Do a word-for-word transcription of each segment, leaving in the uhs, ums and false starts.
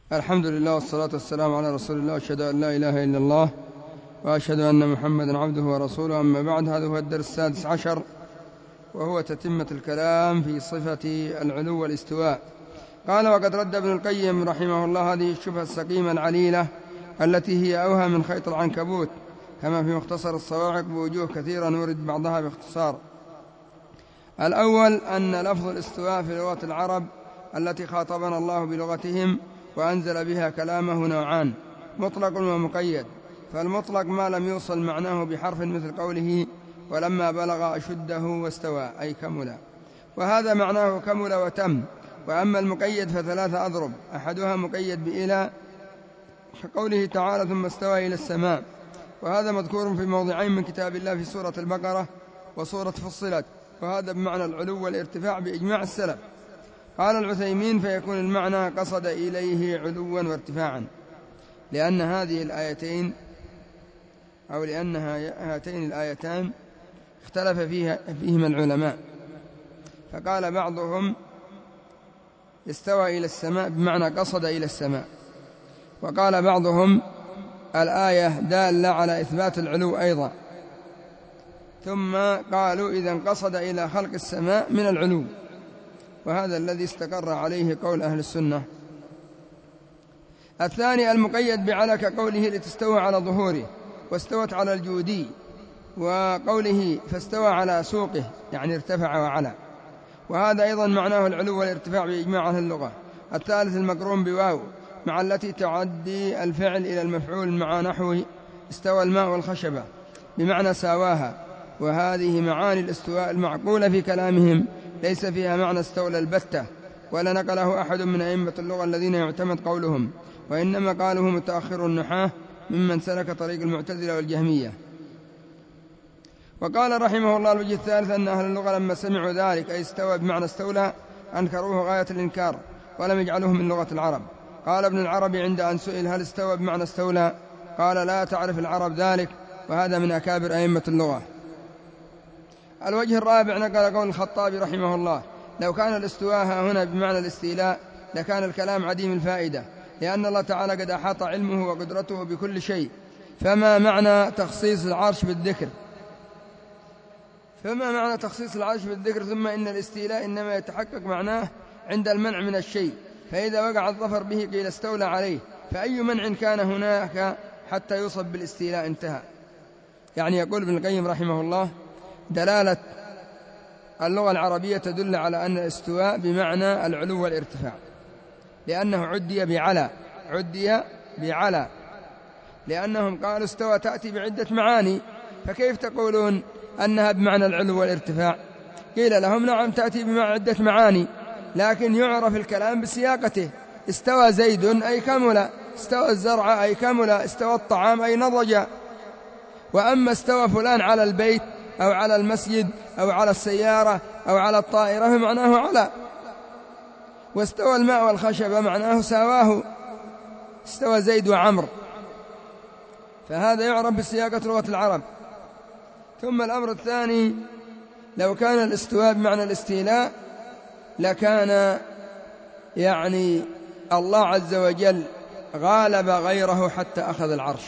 الحمد لله والصلاة والسلام على رسول الله، وأشهد أن لا إله إلا الله وأشهد أن محمدا عبده ورسوله. أما بعد، هذا هو الدرس السادس عشر، وهو تتمة الكلام في صفة العلو والاستواء. قال: وقد رد ابن القيم رحمه الله هذه الشبهة السقيمة العليلة التي هي أوهى من خيط العنكبوت، كما في مختصر الصواعق بوجوه كثيرة نورد بعضها باختصار. الأول أن لفظ الاستواء في لغة العرب التي خاطبنا الله بلغتهم وأنزل بها كلامه نوعان: مطلق ومقيد. فالمطلق ما لم يوصل معناه بحرف، مثل قوله: ولما بلغ أشده واستوى، أي كمل، وهذا معناه كمل وتم. وأما المقيد فثلاثة أضرب، أحدها مقيد بإلى، كقوله تعالى: ثم استوى إلى السماء، وهذا مذكور في موضعين من كتاب الله، في سورة البقرة وسورة فصلت، وهذا بمعنى العلو والارتفاع بإجماع السلف. قال العثيمين: فيكون المعنى قصد إليه علوا وارتفاعا، لأن هذه الآيتين أو لأن هاتين الآيتان اختلف فيها فيهما العلماء، فقال بعضهم استوى إلى السماء بمعنى قصد إلى السماء، وقال بعضهم الآية دالة على إثبات العلو أيضا، ثم قالوا إذن قصد إلى خلق السماء من العلو، وهذا الذي استقر عليه قول أهل السنة. الثاني المقيد بعلى، كقوله: لتستوى على ظهوره واستوت على الجودي، وقوله فاستوى على سوقه، يعني ارتفع وعلى، وهذا أيضا معناه العلو والارتفاع بإجماع أهل اللغة. الثالث المقرون بواو، مع التي تعدي الفعل إلى المفعول، مع نحو استوى الماء والخشبة بمعنى ساواها، وهذه معاني الاستواء المعقولة في كلامهم ليس فيها معنى استولى البتة، ولا نقله أحد من أئمة اللغة الذين يعتمد قولهم، وإنما قاله متأخر النحاة ممن سلك طريق المعتزلة والجهمية. وقال رحمه الله: الوجه الثالث أن أهل اللغة لما سمعوا ذلك، أي استوى بمعنى استولى، أنكروه غاية الإنكار ولم يجعلوه من لغة العرب. قال ابن العربي عند أن سئل هل استوى بمعنى استولى، قال: لا تعرف العرب ذلك، وهذا من أكابر أئمة اللغة. الوجه الرابع نقل قول الخطابي رحمه الله: لو كان الاستواء هنا بمعنى الاستيلاء لكان الكلام عديم الفائدة، لأن الله تعالى قد أحاط علمه وقدرته بكل شيء، فما معنى تخصيص العرش بالذكر فما معنى تخصيص العرش بالذكر ثم إن الاستيلاء إنما يتحقق معناه عند المنع من الشيء، فإذا وقع الظفر به قيل استولى عليه، فأي منع كان هناك حتى يوصف بالاستيلاء؟ انتهى. يعني يقول ابن القيم رحمه الله: دلالة اللغة العربية تدل على أن الاستواء بمعنى العلو والارتفاع، لأنه عدي بعلى عدي بعلى لأنهم قالوا استوى تأتي بعدة معاني، فكيف تقولون أنها بمعنى العلو والارتفاع؟ قيل لهم: نعم، تأتي بعدة معاني، لكن يعرف الكلام بسياقته. استوى زيد أي كمل، استوى الزرع أي كمل، استوى الطعام أي نضج. وأما استوى فلان على البيت أو على المسجد أو على السيارة أو على الطائرة فمعناه على. واستوى الماء والخشبة معناه ساواه، استوى زيد وعمر، فهذا يعرف بسياقة لغة العرب. ثم الأمر الثاني: لو كان الاستواء بمعنى الاستيلاء لكان يعني الله عز وجل غالب غيره حتى أخذ العرش،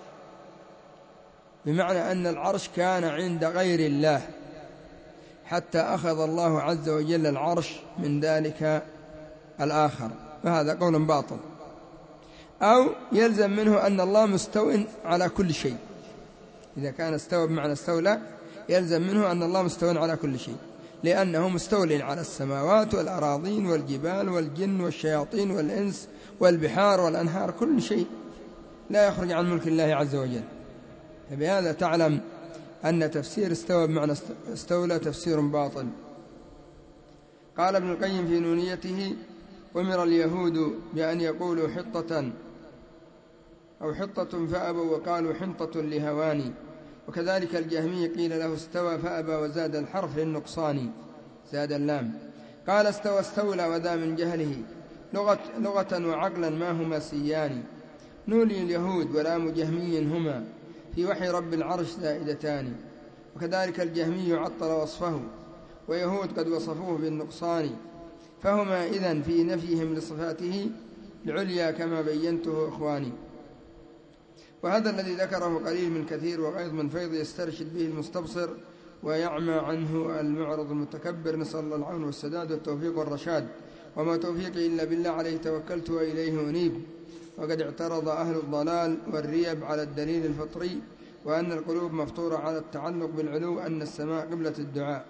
بمعنى أن العرش كان عند غير الله حتى أخذ الله عز وجل العرش من ذلك الآخر، فهذا قول باطل. أو يلزم منه أن الله مستو على كل شيء، إذا كان استوى بمعنى استولى يلزم منه أن الله مستو على كل شيء، لأنه مستول على السماوات والأراضين والجبال والجن والشياطين والإنس والبحار والأنهار، كل شيء لا يخرج عن ملك الله عز وجل. فبهذا تعلم أن تفسير استوى بمعنى استولى تفسير باطل. قال ابن القيم في نونيته: أمر اليهود بأن يقولوا حطة أو حطة فأبوا وقالوا حنطة لهواني، وكذلك الجهمي قيل له استوى فأبى وزاد الحرف للنقصان، زاد اللام. قال استوى استولى، وذا من جهله لغة, لغة وعقلا ما هما سيان، نولي اليهود ولام جهمي هما في وحي رب العرش زائدتان. وكذلك الجهمي عطل وصفه، ويهود قد وصفوه بالنقصان، فهما إذن في نفيهم لصفاته العليا كما بينته إخواني. وهذا الذي ذكره قليل من كثير، وغيظ من فيض يسترشد به المستبصر ويعمى عنه المعرض المتكبر. نسأل الله العون والسداد والتوفيق والرشاد، وما توفيقي إلا بالله، عليه توكلت وإليه أنيب. وقد اعترض أهل الضلال والريب على الدليل الفطري، وأن القلوب مفطورة على التعلق بالعلو، أن السماء قبلة الدعاء.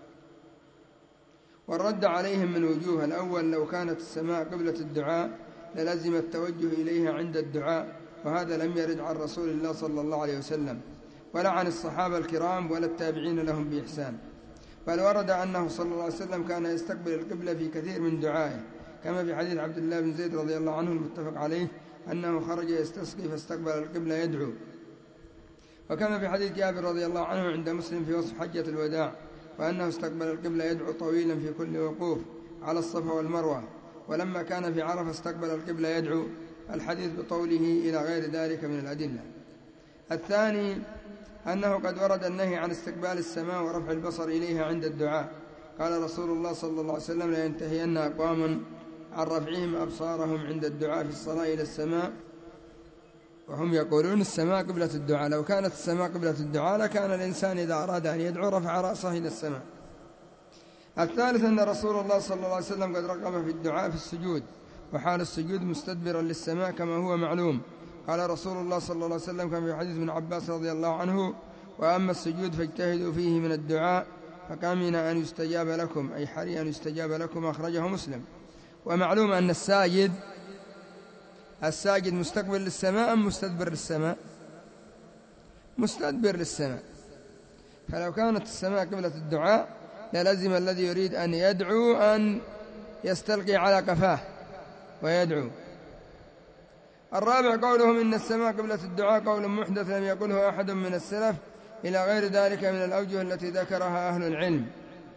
والرد عليهم من وجوه: الأول، لو كانت السماء قبلة الدعاء للزم التوجه إليها عند الدعاء، وهذا لم يرد عن رسول الله صلى الله عليه وسلم، ولا عن الصحابة الكرام ولا التابعين لهم بإحسان، بل ورد أنه صلى الله عليه وسلم كان يستقبل القبلة في كثير من دعائه، كما في حديث عبد الله بن زيد رضي الله عنه المتفق عليه أنه خرج يستسقي فاستقبل القبلة يدعو، وكما في حديث جابر رضي الله عنه عند مسلم في وصف حجة الوداع، وأنه استقبل القبلة يدعو طويلا في كل وقوف على الصفا والمروة، ولما كان في عرفة استقبل القبلة يدعو، الحديث بطوله إلى غير ذلك من الأدلة. الثاني، أنه قد ورد النهي عن استقبال السماء ورفع البصر إليها عند الدعاء. قال رسول الله صلى الله عليه وسلم: لينتهين أقوام عن رفعهم أبصارهم عند الدعاء في الصلاة إلى السماء وهم يقولون السماء قبلة الدعاء. لو كانت السماء قبلة الدعاء لكان الإنسان إذا أراد أن يدعو رفع رأسه إلى السماء. الثالث، أن رسول الله صلى الله عليه وسلم قد رغب في الدعاء في السجود، وحال السجود مستدبرا للسماء كما هو معلوم. قال رسول الله صلى الله عليه وسلم كما في حديث ابن عباس رضي الله عنه: وأما السجود فاجتهدوا فيه من الدعاء فكامن أن يستجاب لكم، أي حري أن يستجاب لكم، أخرجه مسلم. ومعلوم أن الساجد الساجد مستقبل للسماء أم مستدبر للسماء؟ مستدبر للسماء. فلو كانت السماء قبلة الدعاء للزم الذي يريد أن يدعو أن يستلقي على قفاه ويدعو. الرابع، قولهم إن السماء قبلة الدعاء قول محدث لم يقله أحد من السلف، إلى غير ذلك من الأوجه التي ذكرها أهل العلم.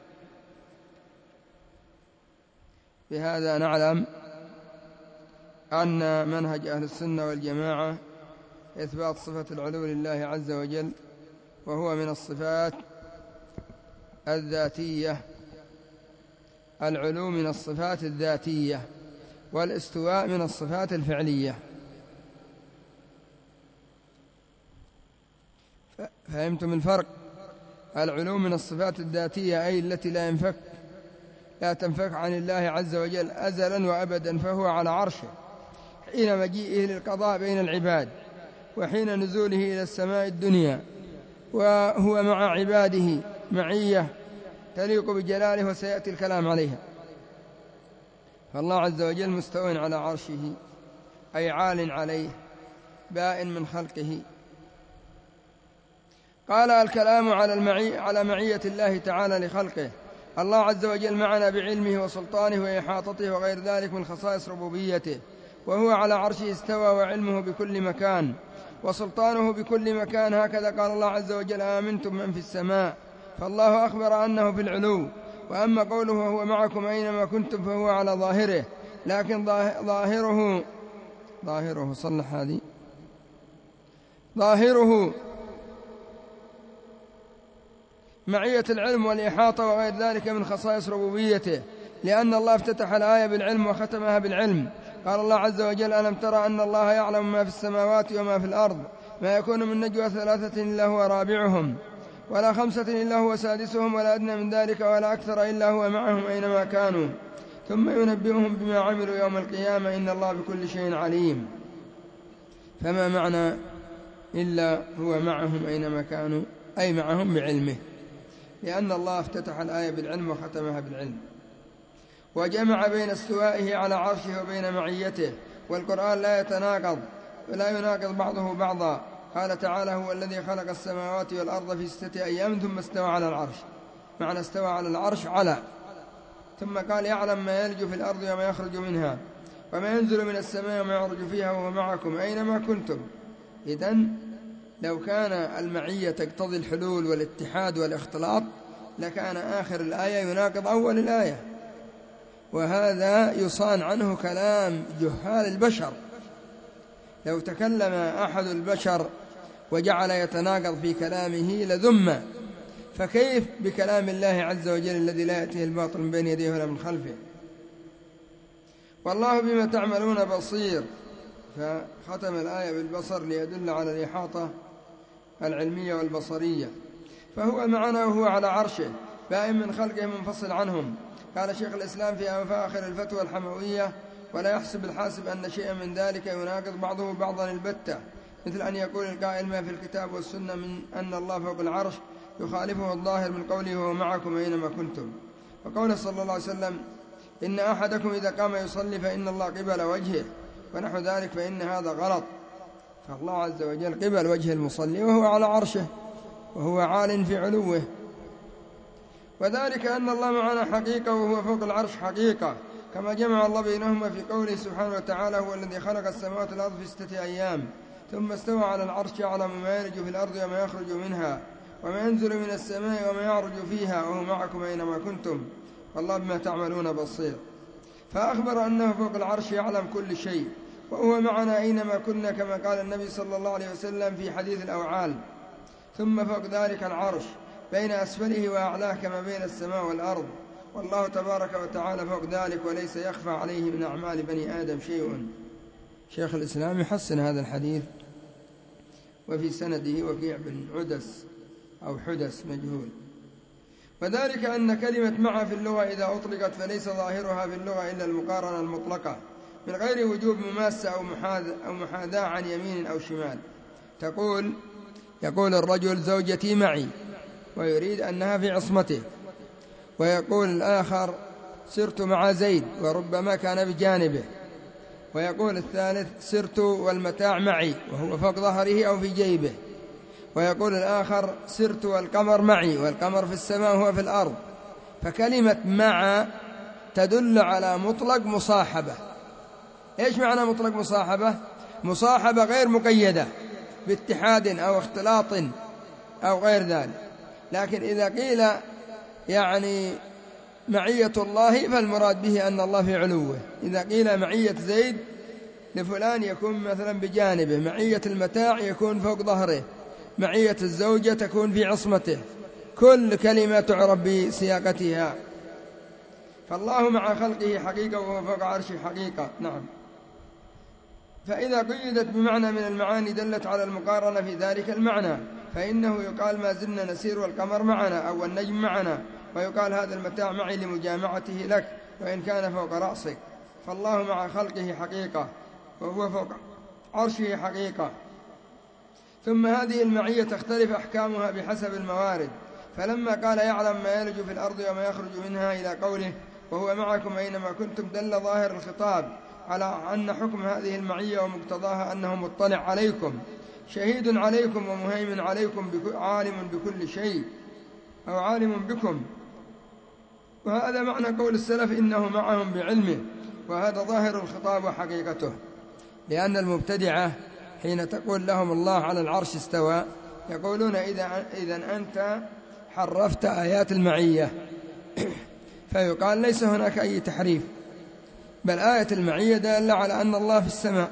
بهذا نعلم أن منهج أهل السنة والجماعة إثبات صفة العلو لله عز وجل، وهو من الصفات الذاتية. العلو من الصفات الذاتية، والاستواء من الصفات الفعلية. فهمتم الفرق؟ العلو من الصفات الذاتية أي التي لا ينفك لا تنفك عن الله عز وجل أزلا وأبدا، فهو على عرشه حين مجيئه للقضاء بين العباد، وحين نزوله إلى السماء الدنيا، وهو مع عباده معية تليق بجلاله، وسيأتي الكلام عليها. فالله عز وجل مستو على عرشه، أي عال عليه، بائن من خلقه. قال: الكلام على المعي على معية الله تعالى لخلقه. الله عز وجل معنا بعلمه وسلطانه وإحاطته وغير ذلك من خصائص ربوبيته، وهو على عرشه استوى، وعلمه بكل مكان وسلطانه بكل مكان. هكذا قال الله عز وجل: آمنتم من في السماء. فالله أخبر أنه في العلو. وأما قوله وهو معكم أينما كنتم فهو على ظاهره، لكن ظاهره ظاهره صلح هذه ظاهره معية العلم والإحاطة وغير ذلك من خصائص ربوبيته، لأن الله افتتح الآية بالعلم وختمها بالعلم. قال الله عز وجل: ألم ترى أن الله يعلم ما في السماوات وما في الأرض، ما يكون من نجوى ثلاثة إلا هو رابعهم، ولا خمسة إلا هو سادسهم، ولا أدنى من ذلك ولا أكثر إلا هو معهم أينما كانوا، ثم ينبئهم بما عملوا يوم القيامة، إن الله بكل شيء عليم. فما معنى إلا هو معهم أينما كانوا؟ أي معهم بعلمه، لأن الله افتتح الآية بالعلم وختمها بالعلم، وجمع بين استوائه على عرشه وبين معيته. والقرآن لا يتناقض ولا يناقض بعضه بعضا. قال تعالى: هو الذي خلق السماوات والأرض في ستة أيام ثم استوى على العرش. معنى استوى على العرش على. ثم قال: يعلم ما يلج في الأرض وما يخرج منها وما ينزل من السماء وما يعرج فيها وهو معكم أينما كنتم. إذن لو كان المعية تقتضي الحلول والاتحاد والاختلاط لكان آخر الآية يناقض أول الآية، وهذا يصان عنه كلام جهال البشر. لو تكلم أحد البشر وجعل يتناقض في كلامه لذم، فكيف بكلام الله عز وجل الذي لا يأتيه الباطل من بين يديه ولا من خلفه؟ والله بما تعملون بصير، فختم الآية بالبصر ليدل على الإحاطة العلمية والبصرية. فهو معنا وهو على عرشه بائن من خلقه منفصل عنهم. قال شيخ الإسلام في أواخر الفتوى الحموية: ولا يحسب الحاسب أن شيئا من ذلك يناقض بعضه بعضا البتة، مثل أن يقول القائل ما في الكتاب والسنة من أن الله فوق العرش يخالفه الظاهر من قوله وهو معكم أينما كنتم، وقوله صلى الله عليه وسلم: إن أحدكم إذا قام يصلي فإن الله قبل وجهه، ونحو ذلك، فإن هذا غلط. فالله عز وجل قبل وجه المصلي وهو على عرشه وهو عال في علوه، وذلك أن الله معنا حقيقة وهو فوق العرش حقيقة، كما جمع الله بينهما في قوله سبحانه وتعالى: هو الذي خلق السماوات والأرض في ستة أيام ثم استوى على العرش يعلم ما يلج في الأرض وما يخرج منها وما ينزل من السماء وما يعرج فيها وهو معكم أينما كنتم والله بما تعملون بصير. فأخبر أنه فوق العرش يعلم كل شيء وهو معنا أينما كنا، كما قال النبي صلى الله عليه وسلم في حديث الأوعال: ثم فوق ذلك العرش بين أسفله وأعلاه كما بين السماء والأرض، والله تبارك وتعالى فوق ذلك وليس يخفى عليه من أعمال بني آدم شيء. شيخ الإسلام يحسن هذا الحديث، وفي سنده وكيع بن عدس أو حدس مجهول. وذلك أن كلمة مع في اللغة إذا أطلقت فليس ظاهرها في اللغة إلا المقارنة المطلقة من غير وجوب مماسة أو محاذاة عن يمين أو شمال. تقول يقول الرجل: زوجتي معي، ويريد أنها في عصمته، ويقول الآخر: سرت مع زيد، وربما كان بجانبه، ويقول الثالث: سرت والمتاع معي، وهو فوق ظهره أو في جيبه، ويقول الآخر: سرت والقمر معي، والقمر في السماء وهو في الأرض. فكلمة مع تدل على مطلق مصاحبة. إيش معنى مطلق مصاحبة؟ مصاحبة غير مقيدة باتحاد أو اختلاط أو غير ذلك. لكن إذا قيل يعني معية الله فالمراد به أن الله في علوه. إذا قيل معية زيد لفلان يكون مثلا بجانبه، معية المتاع يكون فوق ظهره، معية الزوجة تكون في عصمته، كل كلمة تعرف بسياقتها. فالله مع خلقه حقيقة وهو فوق عرشه حقيقة. نعم. فإذا قيدت بمعنى من المعاني دلت على المقارنة في ذلك المعنى، فإنه يقال ما زلنا نسير والقمر معنا أو النجم معنا، ويقال هذا المتاع معي لمجامعته لك وإن كان فوق رأسك. فالله مع خلقه حقيقة وهو فوق عرشه حقيقة. ثم هذه المعية تختلف أحكامها بحسب الموارد، فلما قال يعلم ما يلج في الأرض وما يخرج منها إلى قوله وهو معكم أينما كنتم دل ظاهر الخطاب على أن حكم هذه المعية ومقتضاها أنه مطلع عليكم شهيد عليكم ومهيمن عليكم عالم بكل شيء أو عالم بكم. وهذا معنى قول السلف إنه معهم بعلمه، وهذا ظاهر الخطاب وحقيقته. لأن المبتدعة حين تقول لهم الله على العرش استوى يقولون إذا إذن أنت حرفت آيات المعية فيقال ليس هناك أي تحريف، بل آية المعية دالة على أن الله في السماء،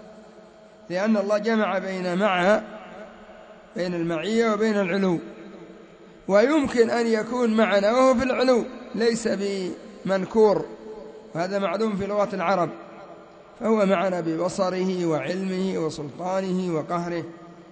لأن الله جمع بين مع بين المعية وبين العلو، ويمكن أن يكون معنا وهو في العلو ليس بمنكور، وهذا معلوم في لغة العرب، فهو معنا ببصره وعلمه وسلطانه وقهره.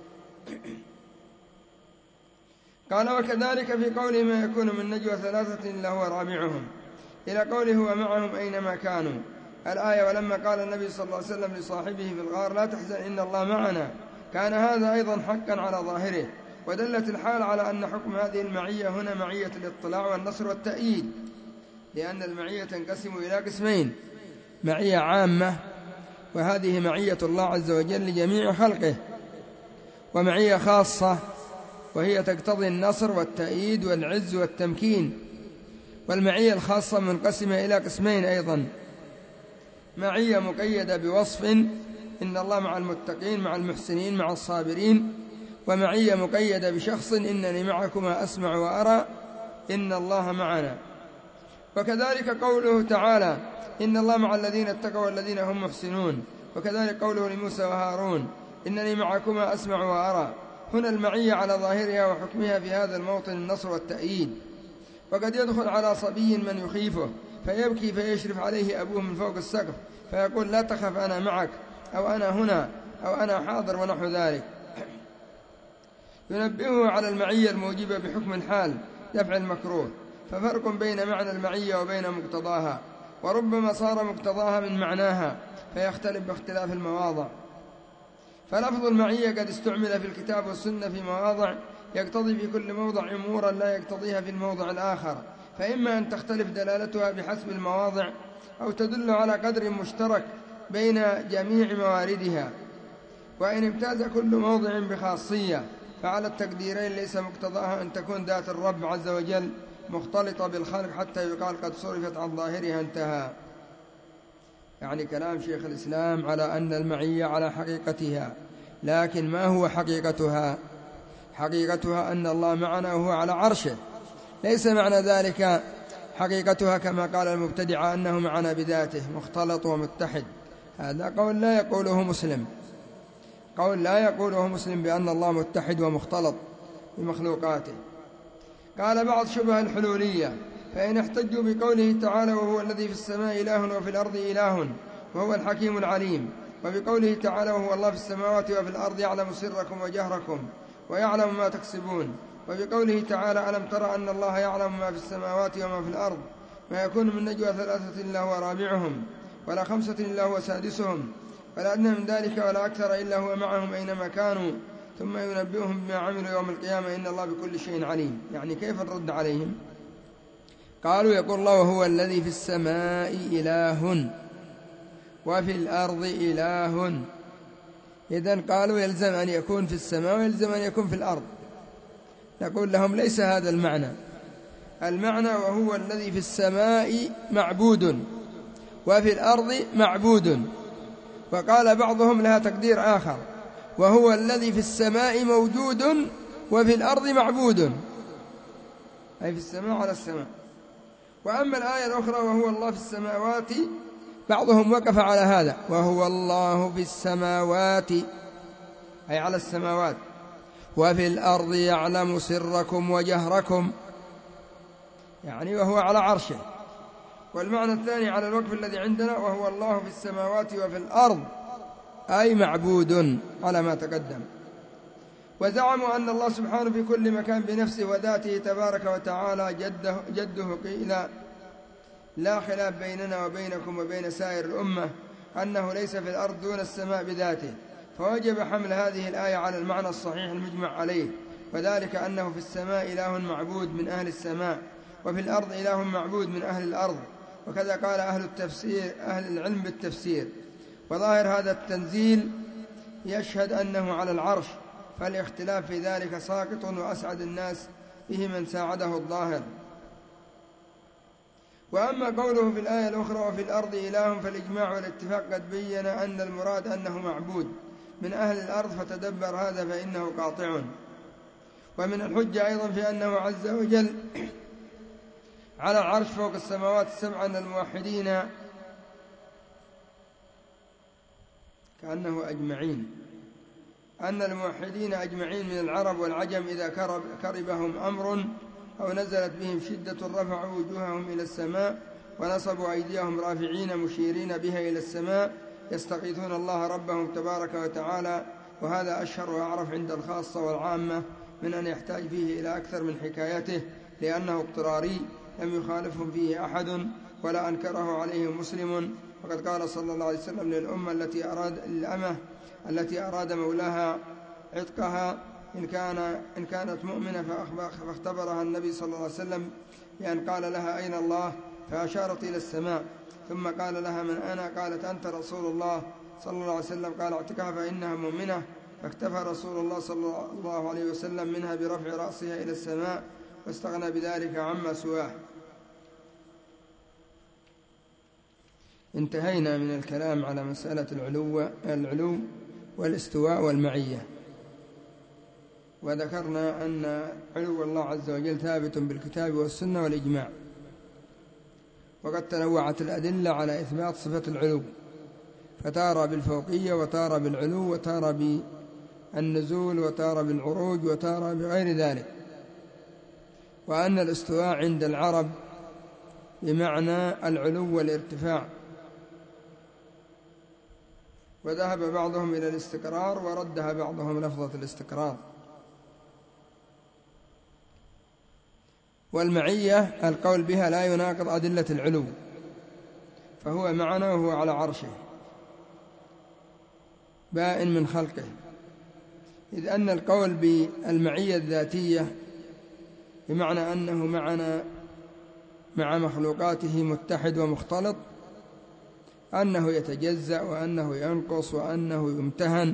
قال وكذلك في قوله ما يكون من نجوى ثلاثة إلا هو رابعهم إلى قوله هو معهم أينما كانوا الآية. ولما قال النبي صلى الله عليه وسلم لصاحبه في الغار لا تحزن إن الله معنا كان هذا أيضا حقا على ظاهره، ودلت الحال على أن حكم هذه المعية هنا معية الاطلاع والنصر والتأييد، لأن المعية تنقسم إلى قسمين: معية عامة وهذه معية الله عز وجل لجميع خلقه، ومعية خاصة وهي تقتضي النصر والتأييد والعز والتمكين. والمعية الخاصة منقسمة إلى قسمين أيضا: معية مقيدة بوصف إن الله مع المتقين مع المحسنين مع الصابرين، ومعية مقيدة بشخص إنني معكما أسمع وأرى إن الله معنا. وكذلك قوله تعالى إن الله مع الذين اتقوا والذين هم محسنون، وكذلك قوله لموسى وهارون إنني معكما أسمع وأرى. هنا المعية على ظاهرها وحكمها في هذا الموطن النصر والتأييد. وقد يدخل على صبي من يخيفه فيبكي فيشرف عليه أبوه من فوق السقف فيقول لا تخف أنا معك، أو أنا هنا، أو أنا حاضر ونحو ذلك. ينبهه على المعية الموجبة بحكم الحال دفع المكروه، ففرق بين معنى المعية وبين مقتضاها، وربما صار مقتضاها من معناها فيختلف باختلاف المواضع. فلفظ المعية قد استعمل في الكتاب والسنة في مواضع يقتضي في كل موضع أمورا لا يقتضيها في الموضع الآخر، فإما أن تختلف دلالتها بحسب المواضع، أو تدل على قدر مشترك بين جميع مواردها. وإن امتاز كل موضع بخاصية فعلى التقديرين ليس مقتضاها أن تكون ذات الرب عز وجل مختلطة بالخلق حتى يقال قد صرفت عن ظاهرها انتهى. يعني كلام شيخ الإسلام على أن المعية على حقيقتها، لكن ما هو حقيقتها؟ حقيقتها أن الله معنا وهو على عرشه، ليس معنى ذلك حقيقتها كما قال المبتدع أنه معنا بذاته مختلط ومتحد. هذا قول لا يقوله مسلم، قول لا يقوله مسلم بأن الله متحد ومختلط بمخلوقاته. قال بعض شبه الحلولية: فإن احتجوا بقوله تعالى وهو الذي في السماء إله وفي الأرض إله وهو الحكيم العليم، وبقوله تعالى وهو الله في السماوات وفي الأرض يعلم سركم وجهركم ويعلم ما تكسبون، وبقوله تعالى ألم تر أن الله يعلم ما في السماوات وما في الأرض، ما يكون من نجوى ثلاثة إلا هو رابعهم ولا خمسة إلا هو سادسهم ولا أدنى من ذلك ولا أكثر إلا هو معهم أينما كانوا ثم ينبئهم بما عملوا يوم القيامة إن الله بكل شيء عليم. يعني كيف نرد عليهم؟ قالوا يقول الله وهو الذي في السماء إله وفي الأرض إله، إذن قالوا يلزم أن يكون في السماء ويلزم أن يكون في الأرض. نقول لهم ليس هذا المعنى، المعنى وهو الذي في السماء معبود وفي الأرض معبود. وقال بعضهم لها تقدير آخر: وهو الذي في السماء موجود وفي الأرض معبود، أي في السماء على السماء. وأما الآية الأخرى وهو الله في السماوات، بعضهم وقف على هذا وهو الله في السماوات أي على السماوات، وفي الأرض يعلم سركم وجهركم يعني وهو على عرشه. والمعنى الثاني على الوقف الذي عندنا وهو الله في السماوات وفي الأرض أي معبود على ما تقدم. وزعموا أن الله سبحانه في كل مكان بنفسه وذاته تبارك وتعالى جده, جده قيل لا خلاف بيننا وبينكم وبين سائر الأمة أنه ليس في الأرض دون السماء بذاته، فوجب حمل هذه الآية على المعنى الصحيح المجمع عليه، وذلك أنه في السماء إله معبود من أهل السماء، وفي الأرض إله معبود من أهل الأرض. وكذا قال أهل التفسير أهل العلم بالتفسير. وظاهر هذا التنزيل يشهد أنه على العرش، فالاختلاف في ذلك ساقط، وأسعد الناس به من ساعده الظاهر. وأما قوله في الآية الأخرى وفي الأرض إله، فالإجماع والاتفاق قد بين أن المراد أنه معبود من أهل الأرض، فتدبر هذا فإنه قاطع. ومن الحجة أيضا في أنه عز وجل على العرش فوق السماوات السبع أن الموحدين كأنه أجمعين أن الموحدين أجمعين من العرب والعجم إذا كرب كربهم أمر أو نزلت بهم شدة رفعوا وجوههم إلى السماء ونصبوا أيديهم رافعين مشيرين بها إلى السماء يستغيثون الله ربهم تبارك وتعالى. وهذا أشهر وأعرف عند الخاصة والعامة من أن يحتاج فيه إلى أكثر من حكايته، لأنه اضطراري لم يخالفهم فيه أحد ولا أنكره عليه مسلم. وقد قال صلى الله عليه وسلم للأمة التي أراد الأمة التي أراد مولاها عتقها إن, كان إن كانت مؤمنة فاختبرها النبي صلى الله عليه وسلم بأن قال لها أين الله؟ فأشارت إلى السماء، ثم قال لها من أنا؟ قالت أنت رسول الله صلى الله عليه وسلم. قال اعتقها فإنها مؤمنة، فاكتفى رسول الله صلى الله عليه وسلم منها برفع رأسها إلى السماء واستغنى بذلك عما سواه. انتهينا من الكلام على مسألة العلو, العلو والاستواء والمعية، وذكرنا أن علو الله عز وجل ثابت بالكتاب والسنة والإجماع، وقد تنوعت الأدلة على إثبات صفة العلو، فتارى بالفوقية وتارى بالعلو وتارى بالنزول وتارى بالعروج وتارى بغير ذلك. وأن الاستواء عند العرب بمعنى العلو والارتفاع، وذهب بعضهم إلى الاستقرار وردها بعضهم لفظة الاستقرار. والمعية القول بها لا يناقض أدلة العلو، فهو معنا وهو على عرشه بائن من خلقه، إذ أن القول بالمعية الذاتية بمعنى أنه معنا مع مخلوقاته متحد ومختلط، أنه يتجزأ وأنه ينقص وأنه يمتهن،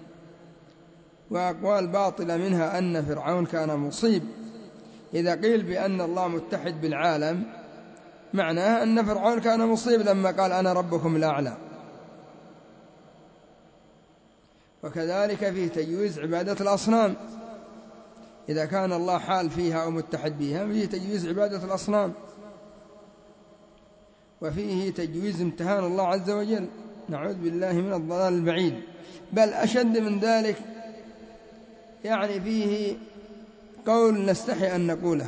وأقوال باطلة منها أن فرعون كان مصيب. إذا قيل بأن الله متحد بالعالم معناه أن فرعون كان مصيب لما قال أنا ربكم الأعلى. وكذلك فيه تجويز عبادة الأصنام، إذا كان الله حال فيها أو متحد بها فيه تجويز عبادة الأصنام، وفيه تجويز امتهان الله عز وجل، نعوذ بالله من الضلال البعيد. بل أشد من ذلك، يعني فيه قول نستحي أن نقوله،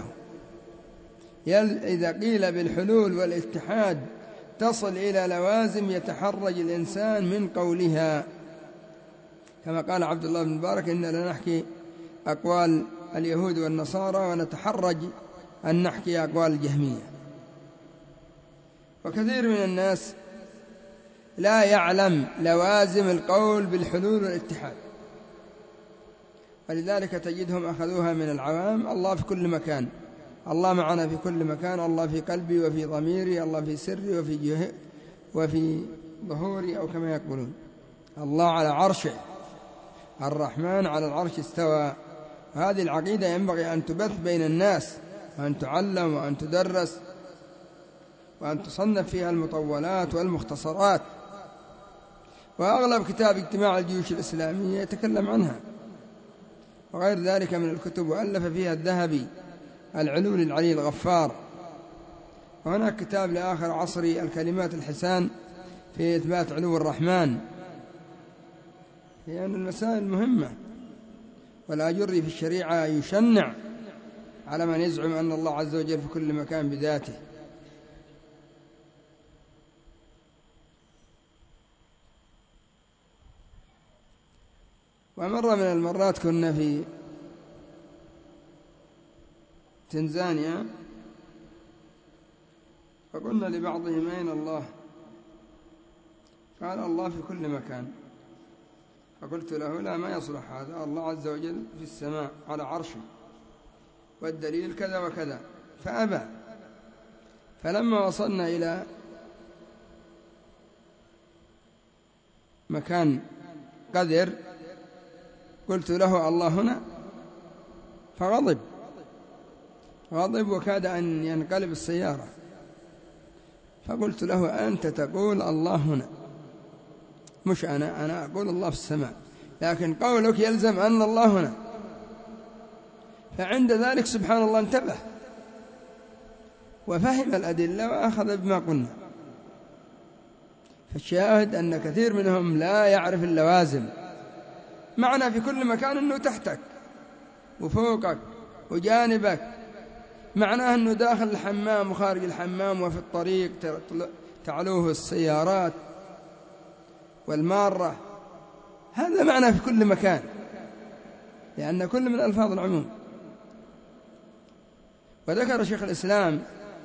إذا قيل بالحلول والاتحاد تصل إلى لوازم يتحرج الإنسان من قولها، كما قال عبد الله بن مبارك إننا نحكي أقوال اليهود والنصارى ونتحرج أن نحكي أقوال الجهمية. وكثير من الناس لا يعلم لوازم القول بالحلول والاتحاد، ولذلك تجدهم أخذوها من العوام. الله في كل مكان، الله معنا في كل مكان، الله في قلبي وفي ضميري، الله في سري وفي جه وفي ظهوري، أو كما يقولون الله على عرشه، الرحمن على العرش استوى. هذه العقيدة ينبغي أن تبث بين الناس، وأن تعلم وأن تدرس، وأن تصنف فيها المطولات والمختصرات. وأغلب كتاب اجتماع الجيوش الإسلامية يتكلم عنها، وغير ذلك من الكتب، وألف فيها الذهبي العلول العلي الغفار. وهناك كتاب لآخر عصري الكلمات الحسان في إثبات علو الرحمن. لأن المسائل مهمة، والآجري في الشريعة يشنع على من يزعم أن الله عز وجل في كل مكان بذاته. ومرة من المرات كنا في تنزانيا، فقلنا لبعضهم أين الله؟ قال الله في كل مكان. فقلت له لا، ما يصلح هذا، الله عز وجل في السماء على عرشه، والدليل كذا وكذا، فأبى. فلما وصلنا إلى مكان قذر قلت له الله هنا، فغضب غضب وكاد أن ينقلب السيارة. فقلت له أنت تقول الله هنا، مش أنا أنا أقول الله في السماء، لكن قولك يلزم أن الله هنا. فعند ذلك سبحان الله انتبه وفهم الأدلة وأخذ بما قلنا. فالشاهد أن كثير منهم لا يعرف اللوازم. معنى في كل مكان أنه تحتك وفوقك وجانبك، معناه أنه داخل الحمام وخارج الحمام وفي الطريق تعلوه السيارات والمارة. هذا معنى في كل مكان، لأن كل من ألفاظ العموم. وذكر شيخ الإسلام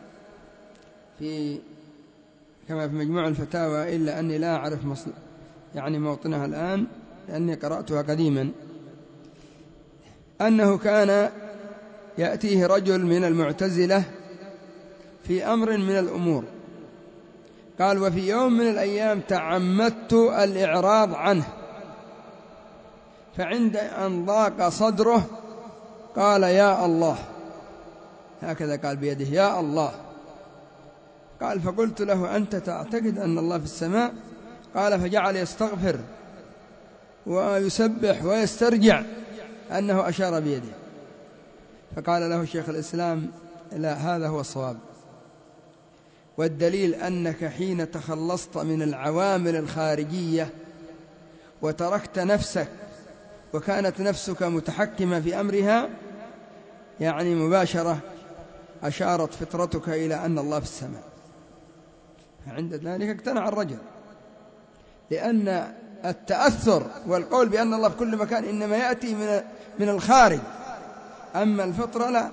في كما في مجموع الفتاوى، إلا أني لا أعرف مصل يعني موطنها الآن لأني قرأتها قديما، أنه كان يأتيه رجل من المعتزلة في أمر من الأمور، قال وفي يوم من الأيام تعمدت الإعراض عنه، فعند أن ضاق صدره قال يا الله، هكذا قال بيده يا الله. قال فقلت له أنت تعتقد أن الله في السماء؟ قال فجعل يستغفر ويسبح ويسترجع أنه أشار بيده. فقال له شيخ الإسلام لا، هذا هو الصواب، والدليل أنك حين تخلصت من العوامل الخارجية وتركت نفسك وكانت نفسك متحكمة في أمرها، يعني مباشرة أشارت فطرتك إلى أن الله في السماء، فعند ذلك اقتنع الرجل، لأن التأثر والقول بأن الله في كل مكان إنما يأتي من من الخارج، أما الفطرة لا.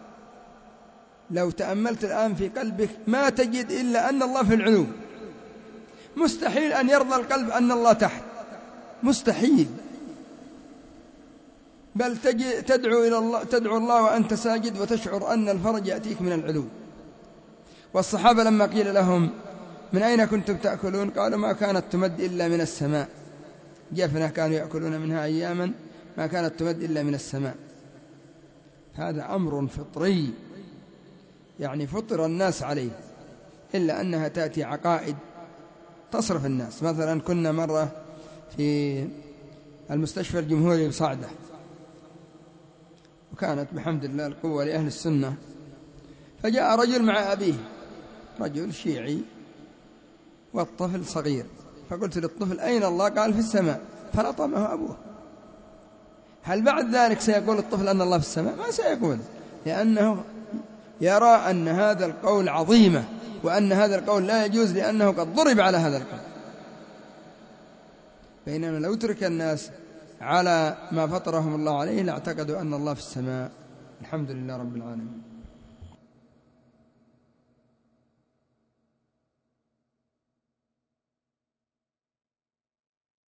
لو تأملت الآن في قلبك ما تجد إلا أن الله في العلو، مستحيل أن يرضى القلب أن الله تحت، مستحيل، بل تدعو إلى الله تدعو الله وأنت ساجد وتشعر أن الفرج يأتيك من العلو. والصحابة لما قيل لهم من أين كنتم تأكلون قالوا ما كانت تمد إلا من السماء، جفنة كانوا يأكلون منها أياما ما كانت تمد إلا من السماء. هذا أمر فطري يعني فطر الناس عليه، إلا أنها تأتي عقائد تصرف الناس. مثلا كنا مرة في المستشفى الجمهوري بصعدة، وكانت بحمد الله القوة لأهل السنة، فجاء رجل مع أبيه، رجل شيعي والطفل صغير، فقلت للطفل أين الله؟ قال في السماء، فلطمه أبوه. هل بعد ذلك سيقول الطفل أن الله في السماء؟ ما سيقول، لأنه يرى أن هذا القول عظيمة، وأن هذا القول لا يجوز لأنه قد ضرب على هذا القول. بينما لو ترك الناس على ما فطرهم الله عليه لاعتقدوا أن الله في السماء. الحمد لله رب العالمين.